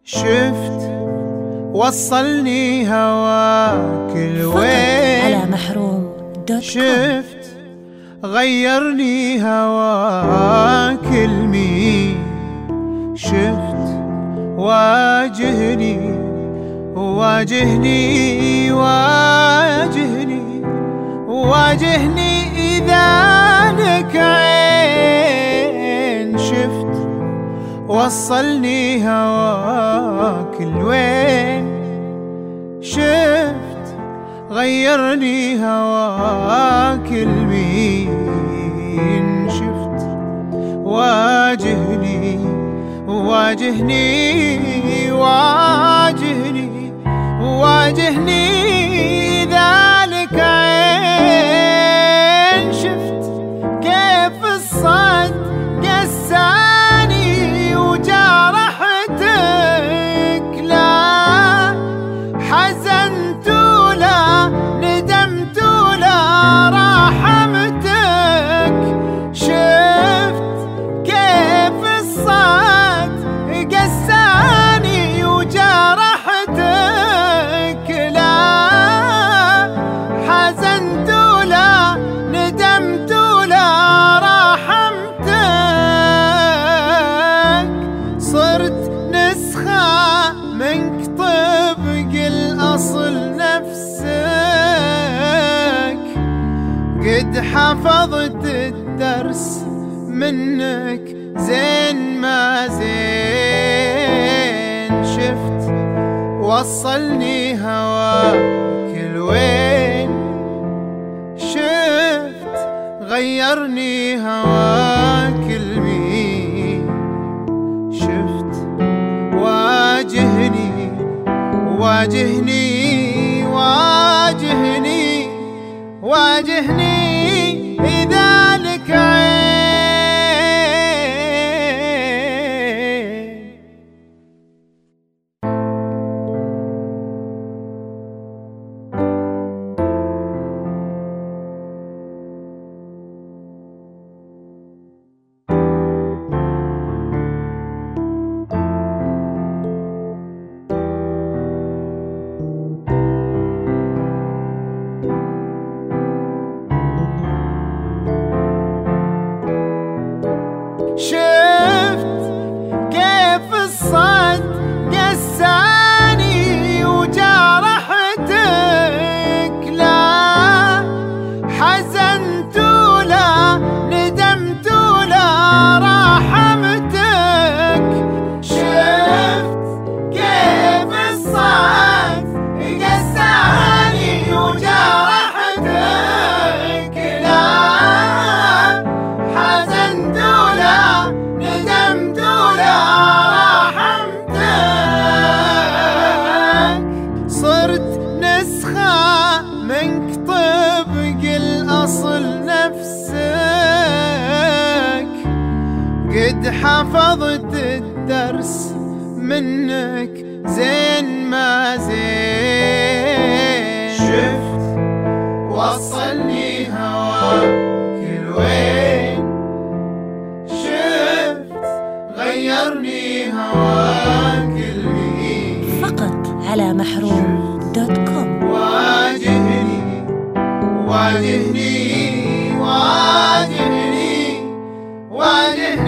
شفت وصلني هواك الوين على محروم.com. شفت غيرني هواك المين. شفت واجهني واجهني واجهني واجهني إذا لك عين. شفت وصلني هواك الوين. شفت غيرني هواك المين. شفت واجهني واجهني واجهني واجهني ذلك عين. شفت كيف الصد قساني وجرحتك، لا حزنت ولا ندمت ولا رحمتك. شفت كيف الصد قساني وجرحتك، لا حزنت ولا ندمت ولا رحمتك. صرت نسخة منك طبق الأصل نفسك، قد حفظت الدرس منك زين ما زين. شفت وصلني هواك الوين. شفت غيرني هواك المين. شفت واجهني واجهني واجهني واجهني إذا لك عين. شفت كيف الصد قساني وجرحتك، لا حزنت ولا ندمت ولا رحمتك. شفت كيف الصد قساني وجرحتك، لا حزنت ولا ندمت ولا رحمتك. صرت نسخة منك طبق الأصل نفسك، قد حفظت الدرس منك زين ما زين. شفت وصلني هواك الوين. شفت غيرني هواك المين. فقط على محروم.com. واجهني واجهني واجهني واجهني